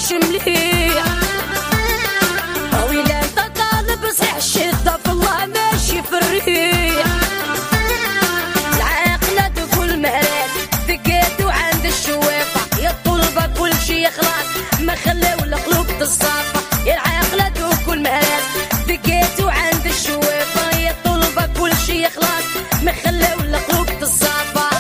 ماهوش مليح. ويلا انت طالب صحيح الشدة في الله ماشي في الريح. العاقلة تقول مهرات دقيتو عند الشوافة، يا طلبة كل شي خلاص ما خلاو القلوب تصافى. يا العاقلة تقول مهرات دقيتو عند الشوافة، يا طلبة كل شي خلاص ما خلاو القلوب تصافى.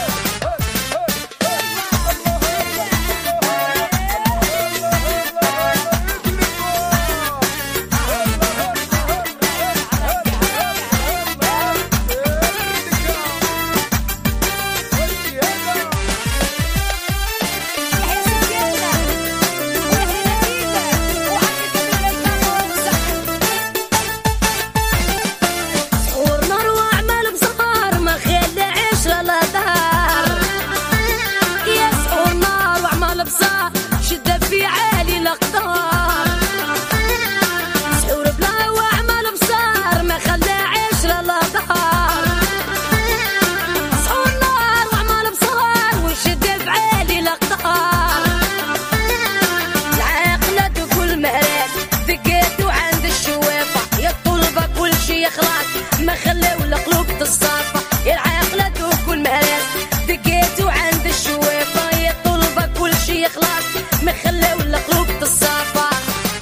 ما خلاو القلوب تصافى. يا العاقلة تقول مهرات دقيتو عند الشوافة، يا طلبة كل شي خلاص ما خلاو القلوب تصافى.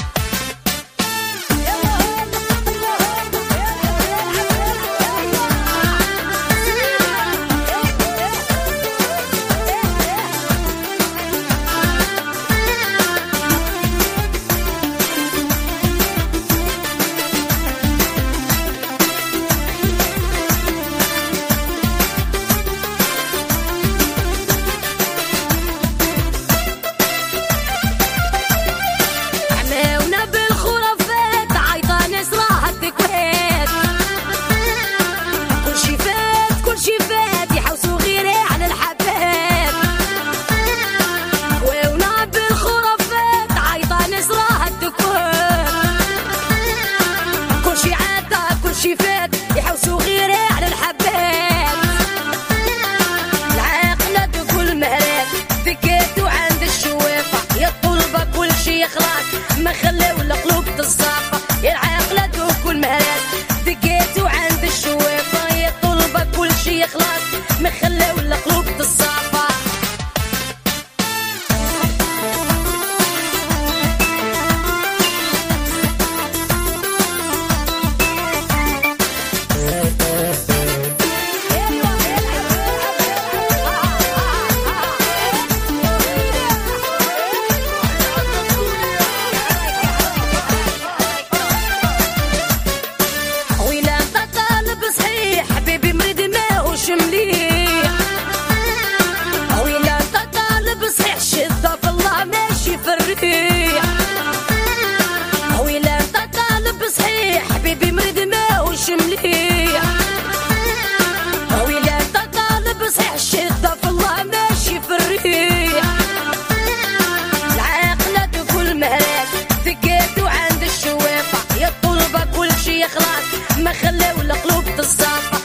يحوسوا غيري على الحبات. العاقلة تقول مهرات دقيتو عند الشوافة، يا طلبة كل شي خلاص ما خلاو القلوب تصافى. يا العاقلة تقول مهرات دقيتو عند الشوافة، يا طلبة كل شي خلاص ما خلاو القلوب تصافى. ويلا انت طالب صحيح الشدة في الله ماشي في الريح. ويلا انت طالب صحيح حبيبي مريض ماهوش مليح. ويلا انت طالب صحيح الشدة في الله ماشي في الريح. العاقلة تقول مهرات دقيتو عند الشوافة، يا طلبة كل شي خلاص ما خلاو القلوب تصافى.